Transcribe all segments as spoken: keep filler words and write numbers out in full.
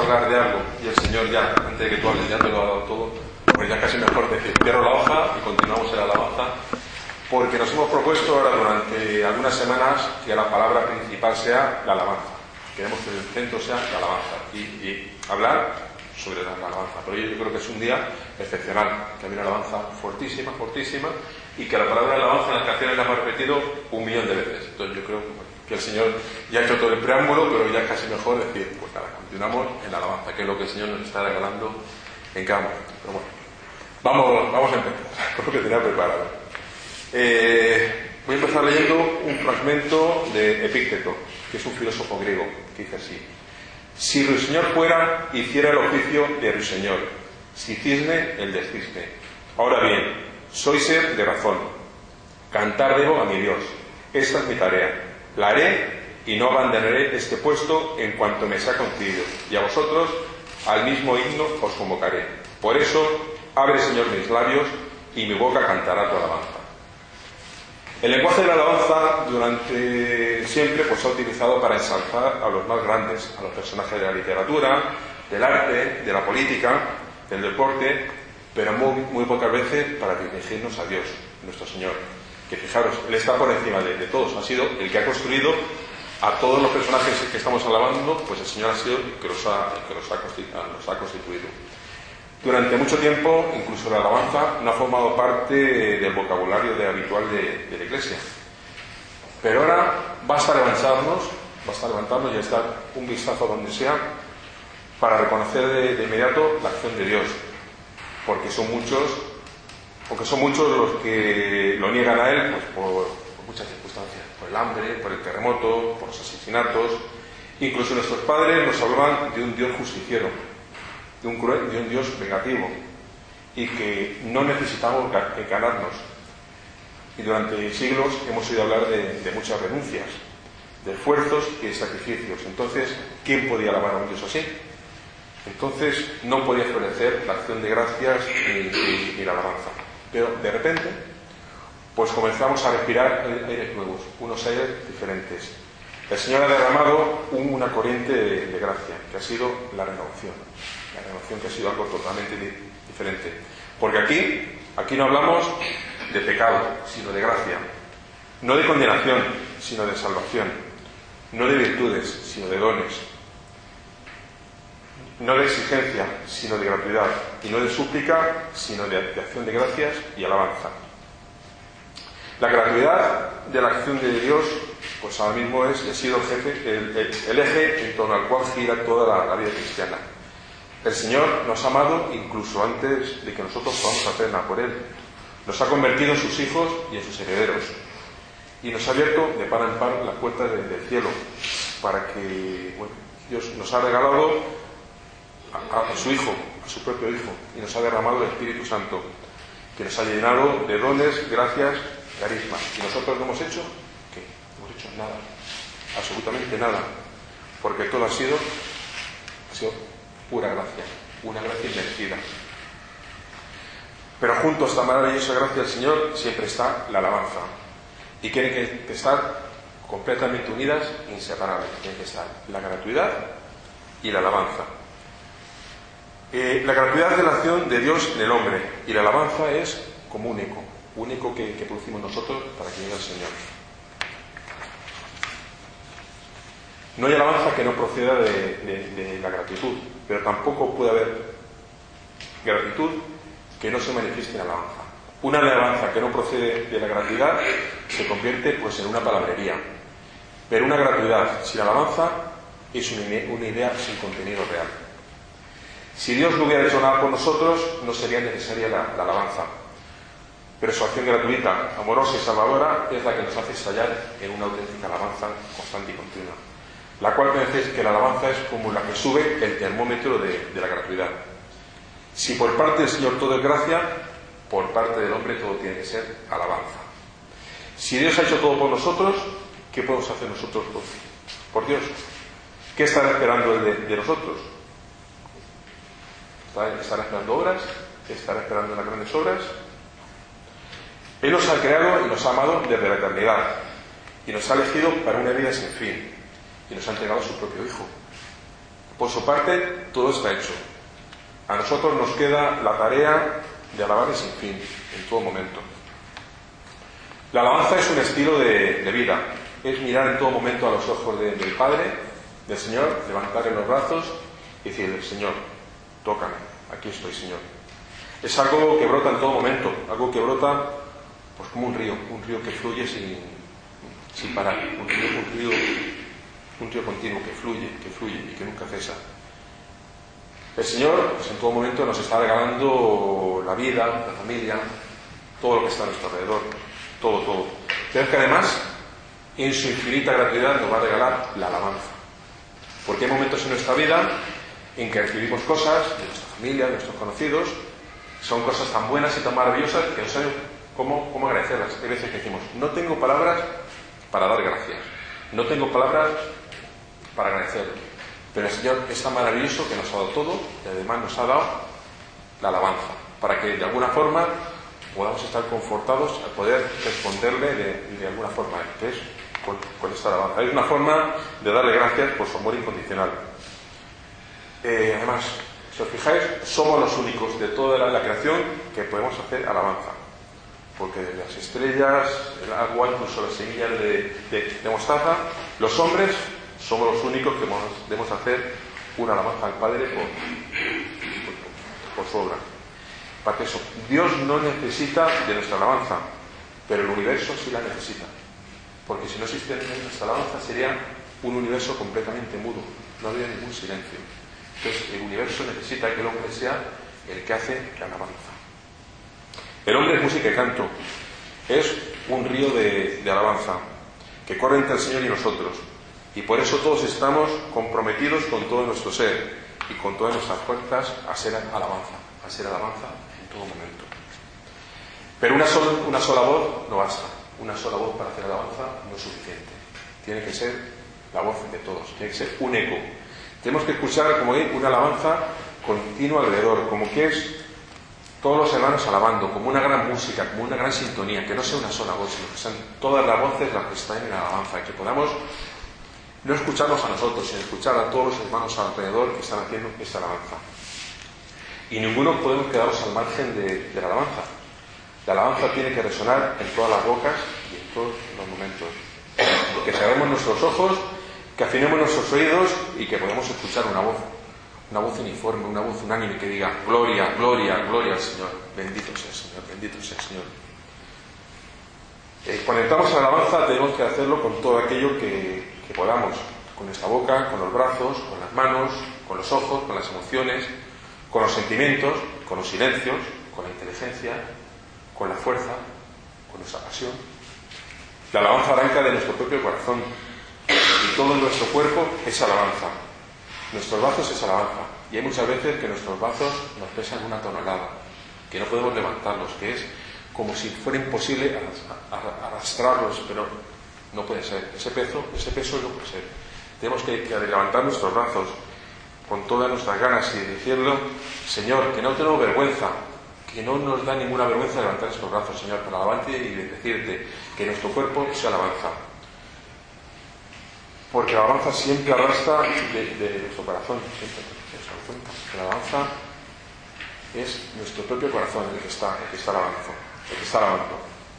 hablar de algo y el Señor ya, antes de que tú hables, ya te lo ha dado todo, pues ya casi mejor decir, cierro la hoja y continuamos en la alabanza, porque nos hemos propuesto ahora durante algunas semanas que la palabra principal sea la alabanza. Queremos que el centro sea la alabanza y, y hablar sobre la alabanza. Pero yo, yo creo que es un día excepcional, que hay una alabanza fortísima, fortísima, y que la palabra alabanza en las canciones la hemos repetido un millón de veces. Entonces yo creo que el Señor ya ha hecho todo el preámbulo, pero ya es casi mejor decir, pues nada, continuamos en la alabanza, que es lo que el Señor nos está regalando en cada momento. Pero bueno, vamos, vamos a empezar con lo que tenía preparado. Eh, voy a empezar leyendo un fragmento de Epícteto, que es un filósofo griego, que dice así: si ruiseñor fuera, hiciera el oficio de ruiseñor, si cisne, el de cisne. Ahora bien, soy ser de razón, cantar debo a mi Dios, esta es mi tarea, la haré y no abandonaré este puesto en cuanto me sea concedido, y a vosotros al mismo himno os convocaré. Por eso, abre, Señor, mis labios, y mi boca cantará tu alabanza. El lenguaje de la alabanza durante siempre pues, se ha utilizado para ensalzar a los más grandes, a los personajes de la literatura, del arte, de la política, del deporte, pero muy, muy pocas veces para dirigirnos a Dios, nuestro Señor, que fijaros, Él está por encima de, de todos, ha sido el que ha construido a todos los personajes que estamos alabando, pues el Señor ha sido el que los ha, el que los ha, constitu- los ha constituido. Durante mucho tiempo, incluso la alabanza no ha formado parte del vocabulario de, habitual de, de la Iglesia. Pero ahora basta levantarnos, basta levantarnos y estar un vistazo donde sea para reconocer de, de inmediato la acción de Dios, porque son muchos, porque son muchos los que lo niegan a Él, pues por, por muchas circunstancias, por el hambre, por el terremoto, por los asesinatos. Incluso nuestros padres nos hablaban de un Dios justiciero, de un, cruel, de un Dios vengativo, y que no necesitamos ganarnos. Y durante siglos hemos oído hablar de, de muchas renuncias, de esfuerzos y de sacrificios. Entonces, ¿quién podía alabar a un Dios así? Entonces no podía florecer la acción de gracias ni, ni, ni la alabanza. Pero de repente, pues comenzamos a respirar aires nuevos, unos aires diferentes. El Señor ha derramado una corriente de, de gracia, que ha sido la renovación. La renovación que ha sido algo totalmente di- diferente. Porque aquí, aquí no hablamos de pecado, sino de gracia. No de condenación, sino de salvación. No de virtudes, sino de dones. No de exigencia, sino de gratuidad. Y no de súplica, sino de, de acción de gracias y alabanza. La gratuidad de la acción de Dios, pues ahora mismo es, ha sido el, jefe, el, el, el eje en torno al cual gira toda la, la vida cristiana. El Señor nos ha amado incluso antes de que nosotros podamos hacer nada por Él. Nos ha convertido en sus hijos y en sus herederos. Y nos ha abierto de par en par las puertas de, del cielo para que, bueno, Dios nos ha regalado a, a su Hijo, a su propio Hijo, y nos ha derramado el Espíritu Santo, que nos ha llenado de dones, gracias, carismas. ¿Y nosotros no hemos hecho? ¿Qué? No hemos hecho nada. Absolutamente nada. Porque todo ha sido, ha sido pura gracia, una gracia inmerecida. Pero junto a esta maravillosa gracia del Señor siempre está la alabanza. Y tienen que estar completamente unidas e inseparables. Tienen que estar la gratuidad y la alabanza. Eh, la gratuidad es la acción de Dios en el hombre, y la alabanza es como un eco, un eco que, que producimos nosotros para que llegue el Señor. No hay alabanza que no proceda de, de, de la gratitud, pero tampoco puede haber gratitud que no se manifieste en alabanza. Una alabanza que no procede de la gratuidad se convierte pues en una palabrería, pero una gratuidad sin alabanza es una, una idea sin contenido real. Si Dios no hubiera hecho nada por nosotros, no sería necesaria la, la alabanza, pero su acción gratuita, amorosa y salvadora es la que nos hace estallar en una auténtica alabanza constante y continua, la cual penséis que la alabanza es como la que sube el termómetro de, de la gratuidad. Si por parte del Señor todo es gracia, por parte del hombre todo tiene que ser alabanza. Si Dios ha hecho todo por nosotros, ¿qué podemos hacer nosotros por, por Dios? ¿Qué estará esperando Él de, de nosotros? ¿Estará esperando obras? ¿Estará esperando las grandes obras? Él nos ha creado y nos ha amado desde la eternidad, y nos ha elegido para una vida sin fin, y nos ha entregado a su propio Hijo. Por su parte, todo está hecho. A nosotros nos queda la tarea de alabarle sin fin, en todo momento. La alabanza es un estilo de, de vida. Es mirar en todo momento a los ojos de, del Padre, del Señor, levantarle los brazos y decirle: Señor, tócame, aquí estoy, Señor. Es algo que brota en todo momento, algo que brota pues como un río, un río que fluye sin, sin parar, un río, un río, un río continuo que fluye, que fluye y que nunca cesa. El Señor, pues en todo momento nos está regalando la vida, la familia, todo lo que está a nuestro alrededor, todo, todo. Pero que además, en su infinita gratuidad, nos va a regalar la alabanza. Porque hay momentos en nuestra vida en que recibimos cosas de nuestra familia, de nuestros conocidos, son cosas tan buenas y tan maravillosas que no sabemos cómo, cómo agradecerlas. Hay veces que decimos: no tengo palabras para dar gracias, no tengo palabras para agradecerlo. Pero el Señor es tan maravilloso que nos ha dado todo y además nos ha dado la alabanza, para que de alguna forma podamos estar confortados al poder responderle de, de alguna forma, que es con, con esta alabanza. Es una forma de darle gracias por su amor incondicional. Eh, además, si os fijáis, somos los únicos de toda la, la creación que podemos hacer alabanza. Porque de las estrellas, el agua, incluso las semillas de, de, de mostaza, los hombres somos los únicos que debemos hacer una alabanza al Padre por, por, por su obra. Para que eso, Dios no necesita de nuestra alabanza, pero el universo sí la necesita. Porque si no existiera nuestra alabanza sería un universo completamente mudo, no habría ningún silencio. Entonces el universo necesita que el hombre sea el que hace la alabanza. El hombre es música y canto, es un río de, de alabanza que corre entre el Señor y nosotros. Y por eso todos estamos comprometidos con todo nuestro ser y con todas nuestras fuerzas a ser alabanza, a ser alabanza en todo momento. Pero una sola, una sola voz no basta, una sola voz para hacer alabanza no es suficiente. Tiene que ser la voz de todos, tiene que ser un eco. Tenemos que escuchar como hay una alabanza continua alrededor, como que es todos los hermanos alabando, como una gran música, como una gran sintonía, que no sea una sola voz, sino que sean todas las voces las que están en la alabanza, y que podamos no escucharnos a nosotros, sino escuchar a todos los hermanos alrededor que están haciendo esta alabanza. Y ninguno podemos quedarnos al margen de, de la alabanza. La alabanza tiene que resonar en todas las bocas y en todos los momentos. Que cerremos nuestros ojos, que afinemos nuestros oídos y que podamos escuchar una voz, una voz uniforme, una voz unánime que diga: gloria, gloria, gloria al Señor. Bendito sea el Señor, bendito sea el Señor. Eh, cuando entramos a la alabanza tenemos que hacerlo con todo aquello que que podamos, con nuestra boca, con los brazos, con las manos, con los ojos, con las emociones, con los sentimientos, con los silencios, con la inteligencia, con la fuerza, con nuestra pasión. La alabanza arranca de nuestro propio corazón y todo nuestro cuerpo es alabanza. Nuestros brazos es alabanza, y hay muchas veces que nuestros brazos nos pesan una tonelada, que no podemos levantarlos, que es como si fuera imposible arrastrarlos, pero no puede ser. Ese peso, ese peso no puede ser. Tenemos que, que levantar nuestros brazos con todas nuestras ganas y decirlo: Señor, que no tenemos vergüenza, que no nos da ninguna vergüenza levantar estos brazos, Señor, para alabarte y decirte que nuestro cuerpo sea alabanza. Porque la alabanza siempre arrastra de, de nuestro corazón, siempre de nuestro corazón. La alabanza es nuestro propio corazón el que está, el que está alabando, el que está alabando.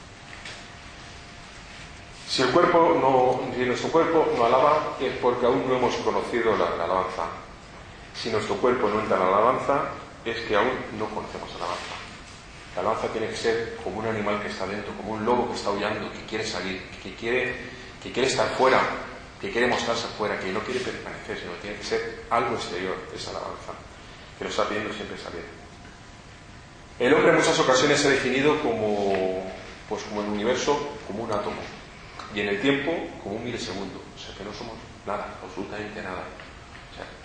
Si el cuerpo no, si nuestro cuerpo no alaba, es porque aún no hemos conocido la, la alabanza. Si nuestro cuerpo no entra en la alabanza, es que aún no conocemos la alabanza. La alabanza tiene que ser como un animal que está dentro, como un lobo que está aullando, que quiere salir, que quiere, que quiere estar fuera, que quiere mostrarse fuera, que no quiere permanecer, sino que tiene que ser algo exterior, esa alabanza, que nos está pidiendo siempre salir. El hombre en muchas ocasiones se ha definido como, pues como el universo, como un átomo. Y en el tiempo, como un milisegundo. O sea, que no somos nada, absolutamente nada. O sea,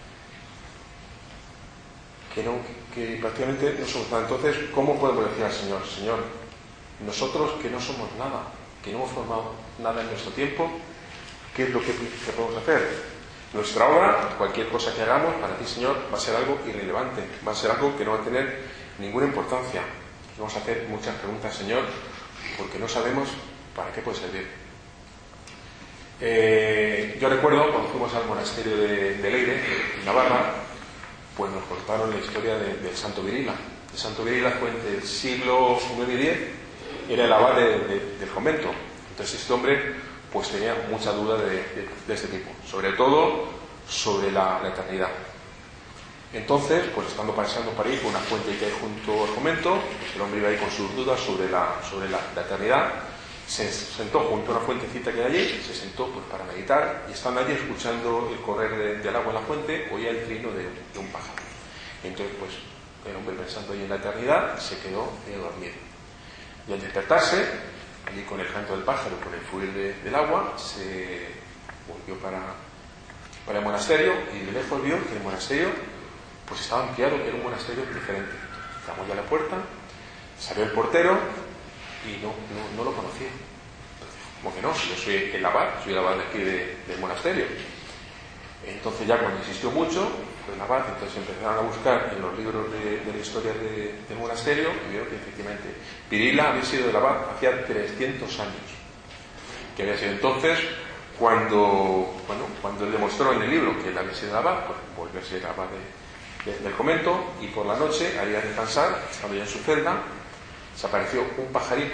que, no, que prácticamente no somos nada. Entonces, ¿cómo podemos decir al Señor? Señor, nosotros que no somos nada, que no hemos formado nada en nuestro tiempo, ¿qué es lo que, que podemos hacer? Nuestra obra, cualquier cosa que hagamos, para ti, Señor, va a ser algo irrelevante, va a ser algo que no va a tener ninguna importancia. Vamos a hacer muchas preguntas, Señor, porque no sabemos para qué puede servir. Eh, yo recuerdo cuando fuimos al monasterio de, de Leire, en Navarra, pues nos contaron la historia de, del Santo Virila. El Santo Virila fue entre el siglo nueve y diez, era el abad de, de, del convento. Entonces este hombre pues tenía mucha duda de, de, de este tipo, sobre todo sobre la, la eternidad. Entonces, pues estando paseando por ahí por una fuente que hay junto al convento, pues el hombre iba ahí con sus dudas sobre la, sobre la, la eternidad. Se sentó junto a una fuentecita que hay allí, se sentó pues para meditar, y estando allí escuchando el correr de, del agua en la fuente, oía el trino de, de un pájaro. Entonces, pues el hombre, pensando ahí en la eternidad, se quedó medio dormido. Y al despertarse, allí con el canto del pájaro, con el fluir de, del agua, se volvió para, para el monasterio, y de lejos vio que el monasterio pues estaba ampliado, que era un monasterio diferente. Llamó ya a la puerta, salió el portero y no, no, no lo conocía. Entonces, como que no, si yo soy el abad, soy el abad de aquí de, del monasterio. Entonces ya cuando insistió mucho, fue el abad, entonces empezaron a buscar en los libros de, de la historia de, del monasterio, y vieron que efectivamente Virila había sido el abad hacía trescientos años, que había sido entonces cuando, bueno, cuando él demostró en el libro que él había sido el abad, pues volvió a ser el abad de, de, del convento, y por la noche, al ir a descansar, estando ya en su celda, se apareció un pajarito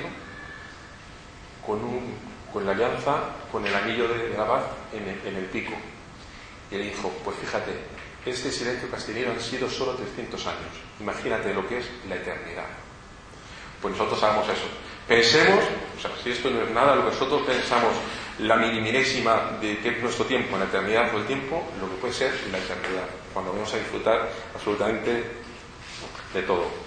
con, un, con la alianza, con el anillo de, del abad en el, en el pico. Y le dijo, pues fíjate, este silencio que has tenido han sido solo trescientos años. Imagínate lo que es la eternidad. Pues nosotros sabemos eso. Pensemos, o sea, si esto no es nada, lo que nosotros pensamos, la minimínima de que es nuestro tiempo, en la eternidad o el tiempo, lo que puede ser la eternidad, cuando vamos a disfrutar absolutamente de todo.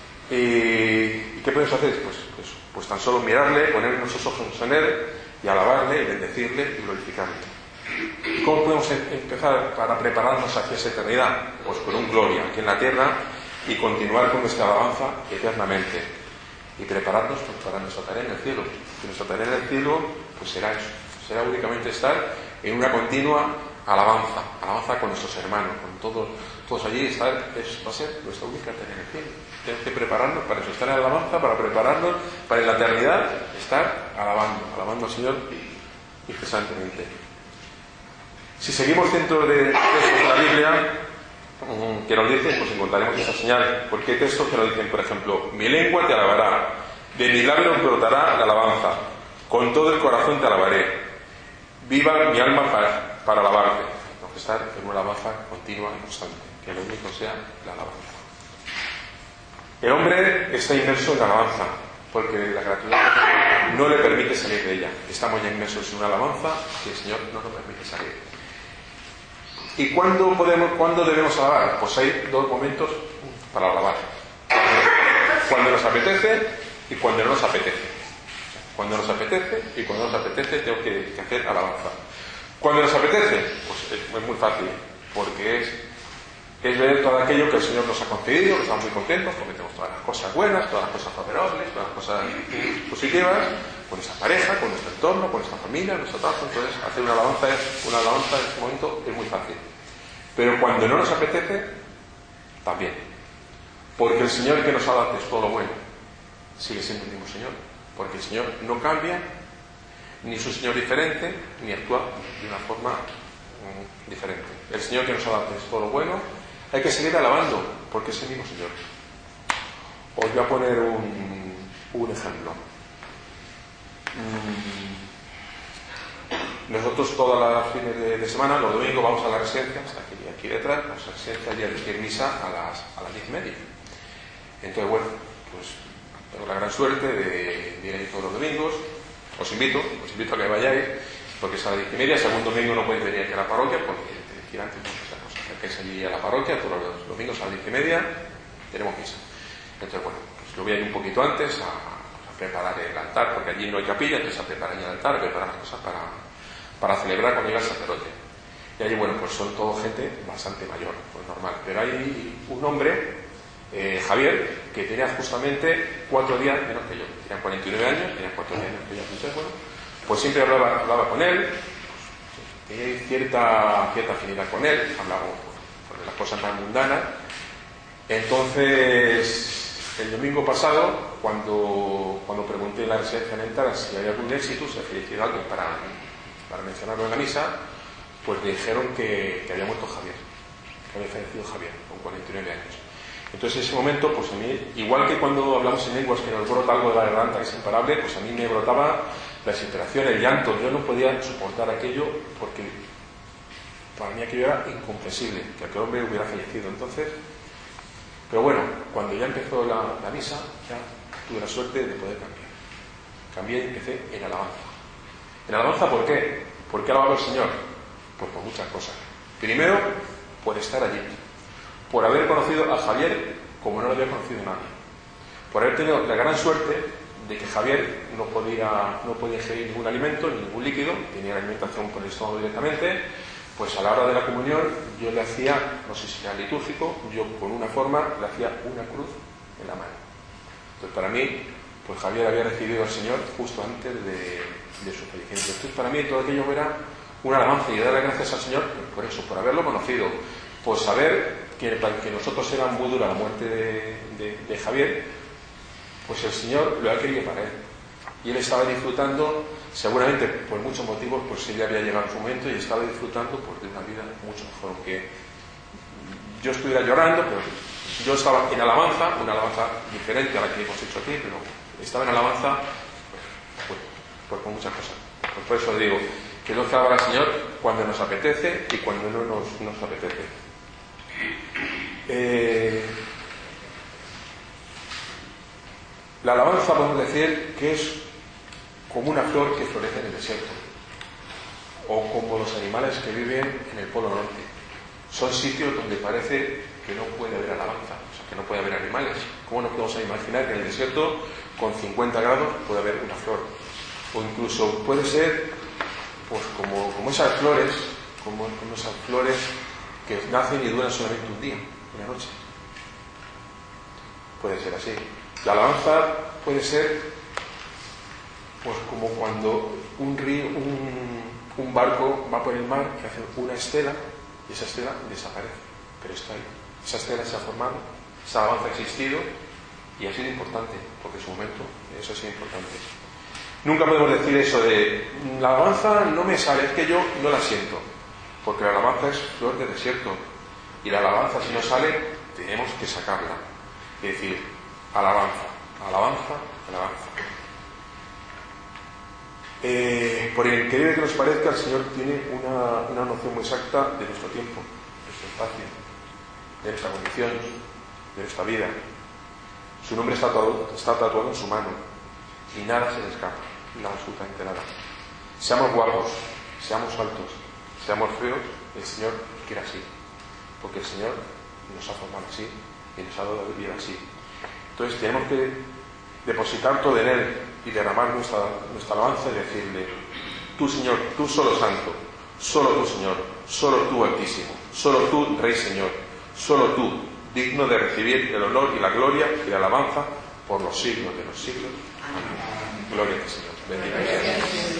¿Y qué podemos hacer? Pues, pues, pues tan solo mirarle, poner nuestros ojos en él y alabarle y bendecirle y glorificarle. ¿Y cómo podemos empezar para prepararnos hacia esa eternidad? Pues con un gloria aquí en la tierra y continuar con nuestra alabanza eternamente. Y prepararnos pues, para nuestra tarea en el cielo. Y nuestra tarea en el cielo pues será eso. Será únicamente estar en una continua alabanza. Alabanza con nuestros hermanos, con todos, todos allí. Estar, es, va a ser nuestra única tarea en el cielo. Tenemos que prepararnos para eso. Estar en la alabanza, para prepararnos para en la eternidad estar alabando. Alabando al Señor incesantemente. Si seguimos dentro de textos de la Biblia que nos dicen, pues encontraremos esa señal. Porque hay textos que nos dicen, por ejemplo, mi lengua te alabará, de mis labios brotará la alabanza, con todo el corazón te alabaré, viva mi alma para, para alabarte. Tenemos que estar en una alabanza continua y constante, que lo único sea la alabanza. El hombre está inmerso en la alabanza, porque la gratuidad no le permite salir de ella. Estamos ya inmersos en una alabanza que el Señor no nos permite salir. ¿Y cuándo podemos, cuándo debemos alabar? Pues hay dos momentos para alabar. Cuando nos apetece y cuando no nos apetece. Cuando nos apetece y cuando no nos apetece tengo que, que hacer alabanza. Cuando nos apetece, pues es muy fácil, porque es, es ver todo aquello que el Señor nos ha concedido, que estamos muy contentos, porque tenemos todas las cosas buenas, todas las cosas favorables, todas las cosas positivas, con nuestra pareja, con nuestro entorno, con nuestra familia, nuestro trabajo. Entonces hacer una alabanza, una alabanza en este momento es muy fácil. Pero cuando no nos apetece, también. Porque el Señor que nos ha dado es todo lo bueno, sigue siendo el mismo Señor. Porque el Señor no cambia, ni su Señor diferente, ni actúa de una forma um, diferente. El Señor que nos ha dado es todo lo bueno, hay que seguir alabando, porque es el mismo Señor. Os voy a poner un, un ejemplo. Nosotros todas las fines de, de semana, los domingos, vamos a la residencia, aquí, aquí detrás, vamos a la residencia y a decir misa a las, a las diez y media. Entonces, bueno, pues tengo la gran suerte de, de ir ahí todos los domingos. Os invito, os invito a que vayáis, porque es a las diez y media. Si algún domingo no podéis venir aquí a la parroquia, porque tenéis que ir antes, pues, os acerquéis allí a la parroquia, todos los domingos a las diez y media, tenemos misa. Entonces, bueno, pues yo voy a ir un poquito antes a, a preparar el altar, porque allí no hay capilla, entonces a preparar el altar, a preparar las cosas para, para celebrar cuando llega el sacerdote. Y allí, bueno, pues son todo gente bastante mayor, pues normal. Pero hay un hombre, eh, Javier, que tenía justamente cuatro días menos que yo. Tenía cuarenta y nueve años, tenía cuatro días menos que yo. Entonces, bueno, pues siempre hablaba, hablaba con él, pues, tenía cierta, cierta afinidad con él, hablaba pues, de las cosas más mundanas. Entonces, el domingo pasado, cuando, cuando pregunté en la residencia mental si había algún éxito, si había hecho algo para, para mencionarlo en la misa, pues dijeron que, que había muerto Javier, que había fallecido Javier con cuarenta y nueve años. Entonces en ese momento, pues a mí, igual que cuando hablamos en lenguas que nos brota algo de la garganta que es imparable, pues a mí me brotaba la desesperación, el llanto. Yo no podía soportar aquello porque para mí aquello era incomprensible, que aquel hombre hubiera fallecido. Entonces, pero bueno, cuando ya empezó la, la misa, ya tuve la suerte de poder cambiar. Cambié y empecé en alabanza. ¿En alabanza por qué? ¿Por qué alababa al Señor? Pues por muchas cosas. Primero, por estar allí. Por haber conocido a Javier como no lo había conocido nadie. Por haber tenido la gran suerte de que Javier no podía, no podía ingerir ningún alimento, ni ningún líquido, tenía la alimentación por el estómago directamente. Pues a la hora de la comunión yo le hacía, no sé si era litúrgico, yo con una forma le hacía una cruz en la mano. Entonces para mí, pues Javier había recibido al Señor justo antes de, de su fallecimiento. Entonces para mí todo aquello era una alabanza y dar las gracias al Señor por eso, por haberlo conocido, por saber que, que nosotros era muy dura la muerte de, de, de Javier, pues el Señor lo ha querido para él. Y él estaba disfrutando, seguramente por muchos motivos, pues él ya había llegado a su momento y estaba disfrutando pues, de una vida mucho mejor. Aunque yo estuviera llorando, pero yo estaba en alabanza, una alabanza diferente a la que hemos hecho aquí, pero estaba en alabanza pues, pues, pues con muchas cosas. Pues por eso digo que no alabar al Señor cuando nos apetece y cuando no nos, nos apetece. Eh, la alabanza podemos decir que es como una flor que florece en el desierto, o como los animales que viven en el Polo Norte. Son sitios donde parece que no puede haber alabanza, o sea, que no puede haber animales. ¿Cómo nos podemos imaginar que en el desierto, con cincuenta grados, puede haber una flor? O incluso puede ser, pues como, como esas flores, como, como esas flores que nacen y duran solamente un día, una noche. Puede ser así. La alabanza puede ser pues como cuando un río, un, un barco va por el mar y hace una estela y esa estela desaparece, pero está ahí. Esa estela se ha formado, esa alabanza ha existido y ha sido importante, porque en su momento eso ha sido importante. Nunca podemos decir eso de la alabanza no me sale, es que yo no la siento, porque la alabanza es flor de desierto y la alabanza si no sale tenemos que sacarla, es decir, alabanza, alabanza, alabanza. Eh, por increíble que nos parezca, el Señor tiene una, una noción muy exacta de nuestro tiempo, de nuestro espacio, de nuestra condición, de nuestra vida. Su nombre está tatuado, está tatuado en su mano y nada se le escapa, nada, absolutamente nada. Seamos guapos, seamos altos, seamos feos, el Señor quiere así, porque el Señor nos ha formado así y nos ha dado vida así. Entonces tenemos que depositar todo en Él y derramar nuestra, nuestra alabanza y decirle: tú Señor, tú solo santo, solo tú Señor, solo tú Altísimo, solo tú Rey Señor, solo tú digno de recibir el honor y la gloria y la alabanza por los siglos de los siglos. Amén. Gloria al Señor. Bendito sea.